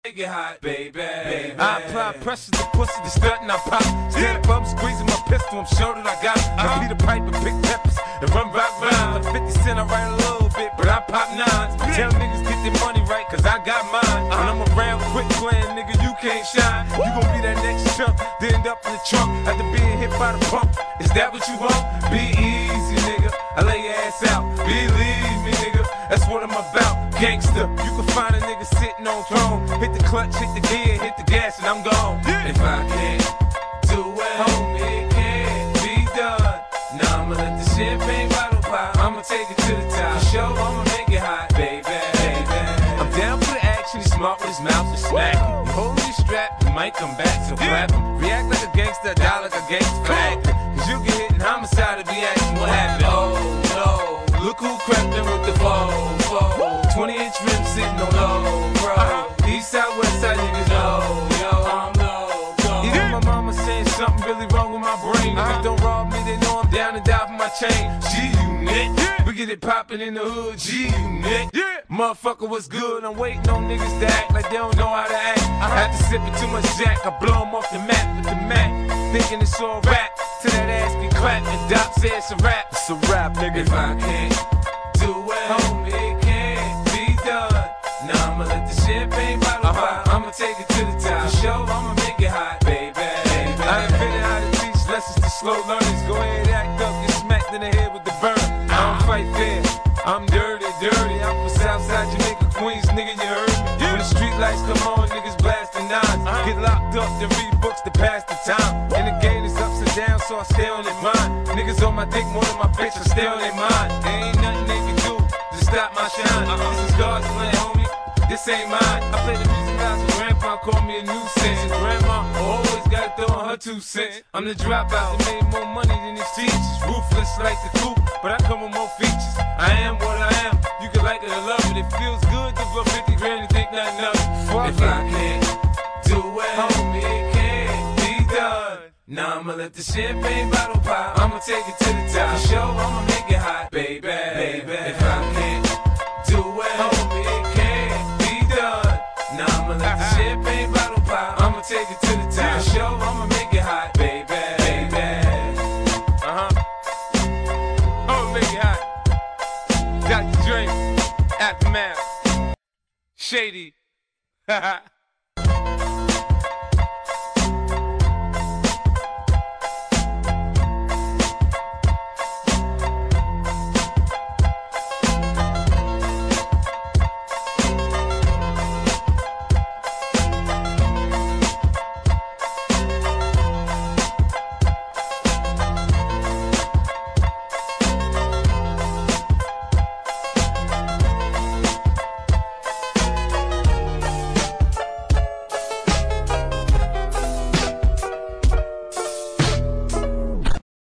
Get hot, baby. I apply pressure to pussy, the stunt and I pop. Stand up, I'm squeezing my pistol, I'm sure that I got it. I beat a pipe and pick peppers and run rock rhymes. Like 50 Cent, I write a little bit, but I pop nines. Tell niggas get their money right, cause I got mine. When I'm around quick playing, nigga, you can't shine. You gon' be that next chump, then end up in the trunk after being hit by the pump. Is that what you want? Be easy, nigga. I lay your ass out. Believe me, nigga. That's what I'm about. Gangster, you can find a nigga sitting on throne. Hit the clutch, hit the gear, hit the gas, and I'm gone. If I can't do it, homie, it can't be done. Now I'ma let the champagne bottle pop. I'ma take it to the top. For sure, I'ma make it hot, baby. I'm down for the action, he's smart with his mouth to smack him. You hold me strapped, you might come back, so clap him. React like a gangster, die like a gangster for acting. Cause you get hit in homicide if he asking what happened. Oh no, look who crept in with the foe. 20-inch rim sitting on low, bro. East side, west side niggas know, yo, I'm low. Even my mama saying something really wrong with my brain. Niggas don't rob me, they know I'm down and die for my chain. G-Unit, we get it poppin' in the hood. G-Unit, motherfucker, what's good? I'm waiting on niggas to act like they don't know how to act. I had to sip it too much Jack, I blow them off the map with the Mac. Thinking it's all rap, till that ass be clapped. And Doc said it's a rap. It's a rap, nigga. If I can't do it, homie, it can't be done. Now I'ma let the champagne bottle pop. I'ma take it to the top. For sure, I'ma make it hot, baby. I invented how to teach lessons to slow learners. Go ahead, act up, get smacked in the head with the burner. I don't fight fair, I'm dirty. I'm from Southside Jamaica, Queens, nigga, you heard me? When the street lights come on, niggas blasting nines. Get locked up, then read books to pass the time. And the game is ups and downs, so I stay on their mind. Niggas on my dick more than my bitch, I stay on their mind. There ain't nothing they can do to stop my shine. This is God's plan, homie. This ain't mine. I play the music house and grandpa called me a nuisance. And grandma always gotta throw in her 2 cents. I'm the dropout that made more money than his teachers. Ruthless like the coupe, but I come with more features. I am what I am. You can like it or love it. It feels good to blow 50 grand and think nothing of it. If I can't do it, homie, it can't be done. Now I'ma let the champagne bottle pop. I'ma take it to the top. For sure, I'ma make it hot, baby. If I can't do it, homie, it can't be done. Now I'ma let the champagne bottle pop. I'ma take it to the top. For sure, I'ma make it hot, baby. Oh, make it hot. Dr. Dre, Aftermath, Shady.